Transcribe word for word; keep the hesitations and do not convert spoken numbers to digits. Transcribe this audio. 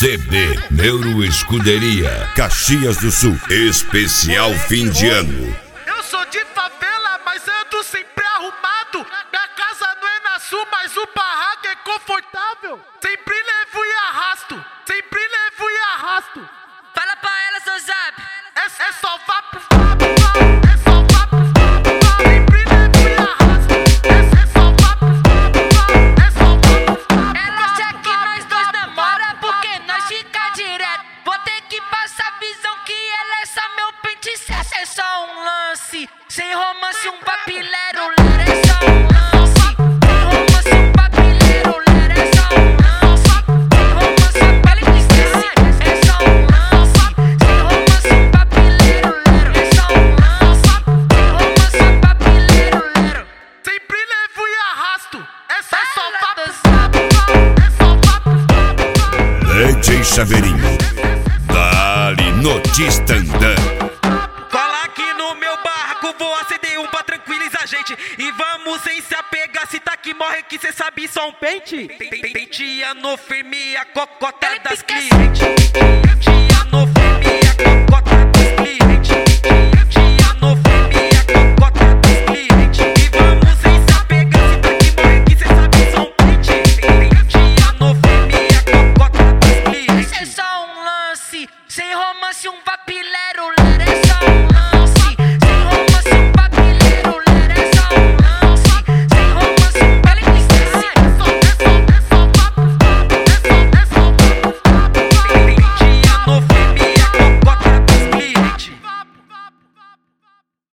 C D Neuroescuderia, Caxias do Sul. Especial fim de ano. Eu sou de favela, mas ando sempre arrumado. Minha casa não é na sul, mas o barraco é confortável. Sempre levo e arrasto, sempre levo e arrasto. Fala pra ela, seu zap. É, é só vá pro Fábio, é só vá pro Fábio. Sempre levo e arrasto. É, é só vá pro Fábio, é só vá pro Fábio. Ela acha que nós dois namora porque nós fica direto. Vou ter que passar a visão que ela é só meu pente. É só um lance, sem romance, um papilero. É só um lance, sem romance, um papilero. É só um lance, sem romance, vale que esquece. É só um lance, sem romance, um papilero. É só um lance, sem romance, um papilero. Sempre levo e arrasto. É só só vá pro Fábio, é só vá pro Fábio. D J Chaveirinho, dali notista andando. Cola aqui no meu barraco, vou acender um pra tranquilizar a gente. E vamos sem se apegar, se tá que morre que cê sabe só um pente. Penteando firme a cocota das clientes. Penteando firme a cocota